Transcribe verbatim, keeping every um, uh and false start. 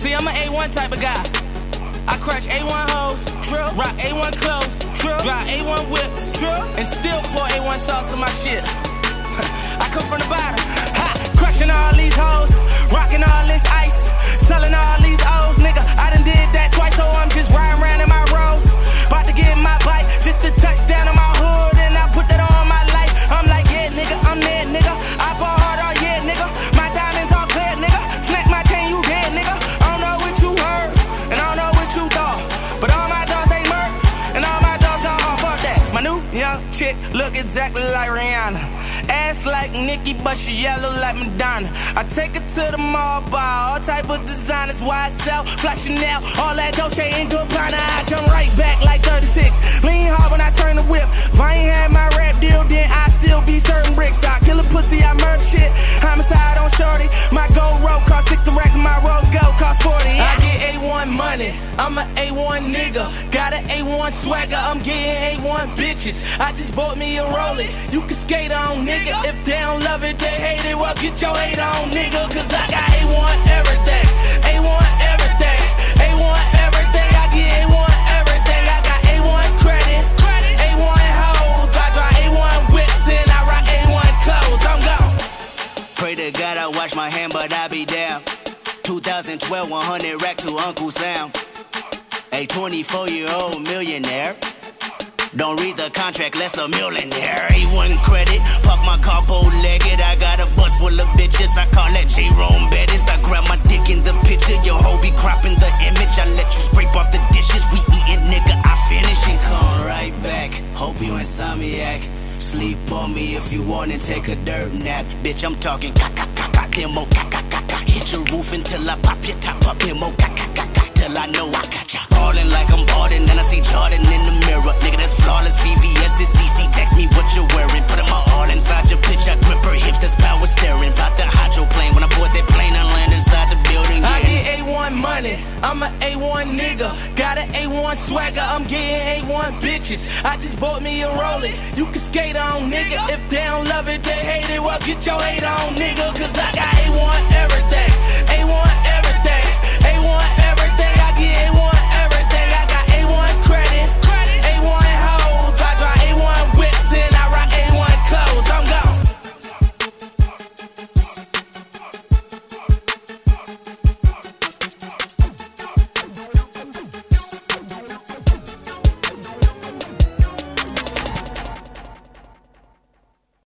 See, I'm an A one type of guy. I crush A one hoes, true. Rock A one clothes, true. Drive A one whips, true. And still pour A one sauce in my shit. I come from the bottom, ha. Crushing all these hoes, rocking all this ice, selling all these O's, nigga. I done did that twice, so I'm just riding around in my Rolls. About to get my bike, just to touch down on my hood, and I put that on my life. I'm like, yeah, nigga, I'm there, nigga. I ball hard all year, nigga. My diamonds all clear, nigga. Snap my chain, you dead, nigga. I don't know what you heard, and I don't know what you thought, but all my dogs, they murk, and all my dogs got off of that. My new young chick look exactly like Rihanna. Ass like Nicki, but she yellow like Madonna. I take her to the mall, buy all type of designers, Y S L, Fly Chanel, all that Dolce and Gabbana. I jump right back like thirty-six. Lean hard when I turn the whip. If I ain't had my rap deal, then I still be serving bricks. I kill a pussy, I murder shit. Homicide on shorty. My gold rope cost sixty racks, my rose gold cost forty. I get A one money, I'm a A one nigga. Got an A one swagger, I'm getting A one bitches. I just bought me a Rollie, you can skate on, nigga. If they don't love it, they hate it, well get your hate on, nigga. Cause I got A one everything, A one everything, A one everything. I get A one everything, I got A one credit, A one hoes. I drive A one whips and I rock A one clothes, I'm gone. Pray to God I wash my hand, but I be down. twenty twelve, one hundred rack to Uncle Sam. A twenty-four year old millionaire. Don't read the contract, less a millionaire. A one credit, park my car bow-legged. I got a bus full of bitches, I call that J-Rome Bettis. I grab my dick in the picture, your hoe be cropping the image. I let you scrape off the dishes, we eatin', nigga, I finish and come right back. Hope you insomniac. Sleep on me if you want and take a dirt nap. Bitch, I'm talking ka-ka-ka-ka, demo ka-ka-ka-ka. Hit your roof until I pop your top up, demo ka-ka-ka-ka. Till I know I got ya. Ballin' like I'm ballin', and I see Jordan in the mirror. Nigga, that's flawless. V V S is C C. Text me what you're wearing. Put my all inside your bitch. I grip her hips. That's power steering. Bout the hydroplane. When I board that plane, I land inside the building. Yeah. I get A one money. I'm a A one nigga. Got an A one swagger. I'm getting A one bitches. I just bought me a Rollie. You can skate on, nigga. If they don't love it, they hate it. Well, get your hate on, nigga. Cause I got A one